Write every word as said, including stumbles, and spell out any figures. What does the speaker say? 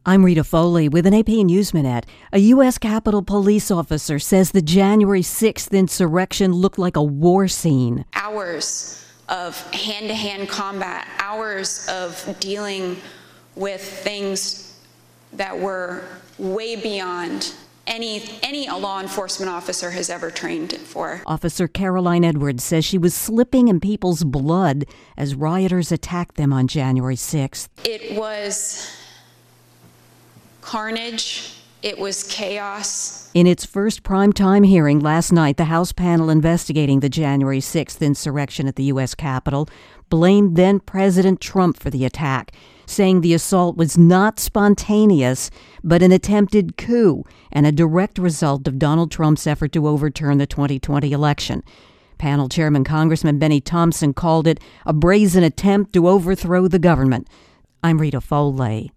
I'm Rita Foley with an A P News Minute. A U S Capitol police officer says the January sixth insurrection looked like a war scene. Hours of hand-to-hand combat, hours of dealing with things that were way beyond any any law enforcement officer has ever trained for. Officer Caroline Edwards says she was slipping in people's blood as rioters attacked them on January sixth. It was carnage. It was chaos. In its first primetime hearing last night, the House panel investigating the January sixth insurrection at the U S Capitol blamed then-President Trump for the attack, saying the assault was not spontaneous, but an attempted coup and a direct result of Donald Trump's effort to overturn the twenty twenty election. Panel Chairman Congressman Benny Thompson called it a brazen attempt to overthrow the government. I'm Rita Foley.